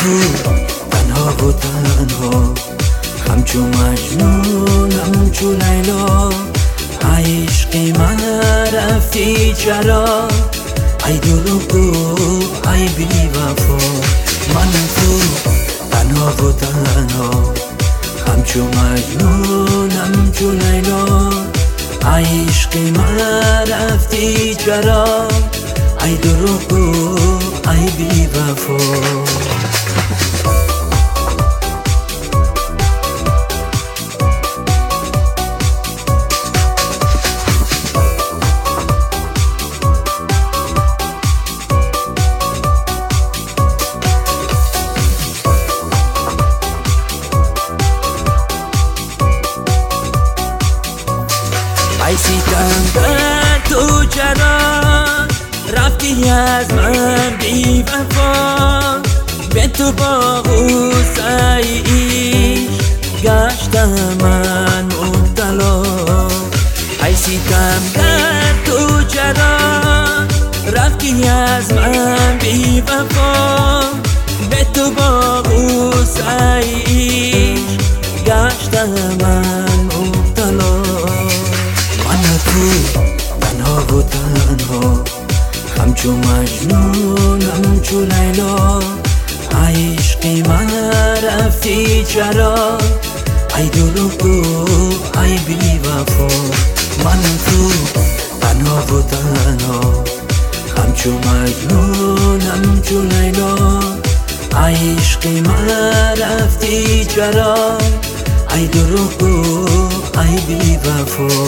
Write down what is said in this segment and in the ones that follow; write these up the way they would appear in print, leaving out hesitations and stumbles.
تو تنها و تنها، همچو مجنون همچو لیلا، عشقی من رفتی چرا؟ ای دروغگو ای بی وفا. من تو تنها و تنها، همچو مجنون همچو لیلا، عشقی من رفتی چرا؟ ای دروغگو ای بی وفا. ای سیتم در تو چرا رفتی از من بی وفا؟ به تو با غصه عشق گشتم من مبتلا. ای سیتم در تو چرا رفتی از من بی وفا؟ به تو با غصه عشق گشتم من مبتلا. من تو تنها و تنها، همچو مجنون همچو لیلا، عشقی من رفتی چرا؟ ای دروغگو ای بی وفا. من تو تنها و تنها، همچو مجنون همچو لیلا، عشقی من رفتی چرا؟ ای دروغگو ای بی وفا.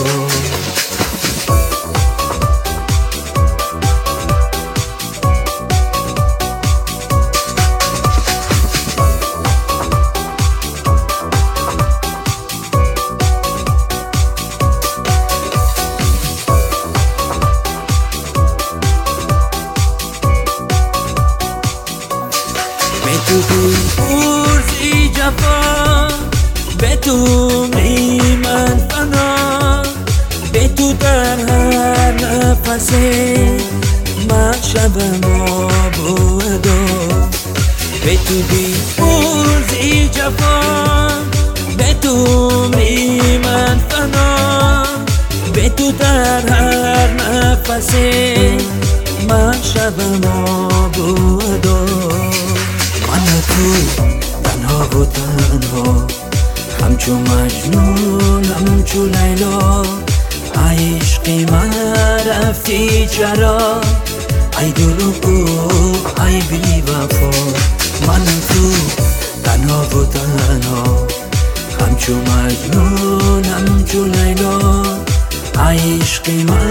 به تو پرسی جفا، به تو می من فنا، به تو در هر نفسه من شبم آبودا. به تو پرسی جفا، به تو می من فنا، به تو در هر نفسه من شبم آبودا. من تو تنها و تنها، همچو مجنون همچو لیلا، عشقی من رفتی چرا؟ ای دروغگو ای بی وفا. من تو تنها و تنها، همچو مجنون همچو لیلا، عشقی من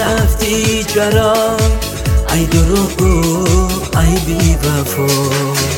رفتی چرا؟ ای دروغگو ای بی وفا.